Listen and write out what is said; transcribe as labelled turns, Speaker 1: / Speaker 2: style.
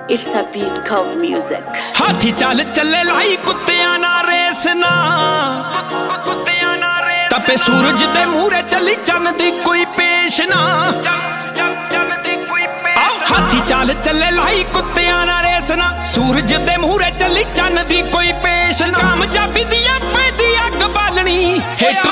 Speaker 1: It's a beat called music.
Speaker 2: हाथी चाल चले लाई कुत्तियां ना रेस ना तपे सूरज दे मूरे चली चन दी कोई पेश ना हाथी चाल चले लाई कुत्तियां ना रेस ना सूरज दे मूरे चली चन दी कोई पेश ना कामयाबी दी पैदी अग बालनी